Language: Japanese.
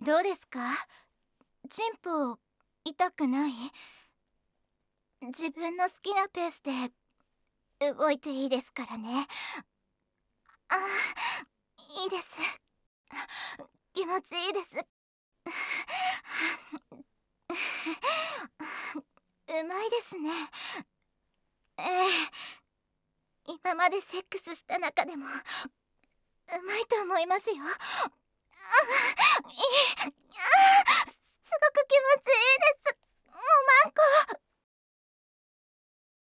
どうですか？チンポ痛くない？自分の好きなペースで動いていいですからね。あ、いいです。気持ちいいです。うまいですね。ええ、今までセックスした中でもうまいと思いますよ。いい、すごく気持ちいいです。もうマンコ。